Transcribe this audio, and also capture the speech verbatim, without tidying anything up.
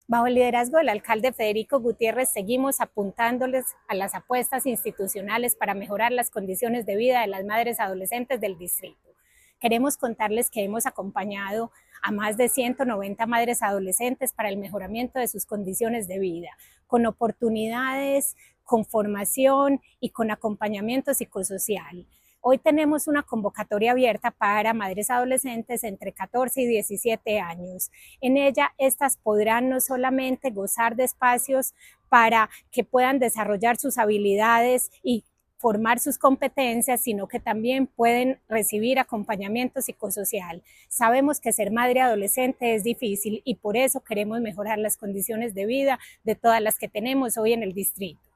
Bajo el liderazgo del alcalde Federico Gutiérrez, seguimos apuntándoles a las apuestas institucionales para mejorar las condiciones de vida de las madres adolescentes del distrito. Queremos contarles que hemos acompañado a más de ciento noventa madres adolescentes para el mejoramiento de sus condiciones de vida, con oportunidades, con formación y con acompañamiento psicosocial. Hoy tenemos una convocatoria abierta para madres adolescentes entre catorce y diecisiete años. En ella, estas podrán no solamente gozar de espacios para que puedan desarrollar sus habilidades y formar sus competencias, sino que también pueden recibir acompañamiento psicosocial. Sabemos que ser madre adolescente es difícil y por eso queremos mejorar las condiciones de vida de todas las que tenemos hoy en el distrito.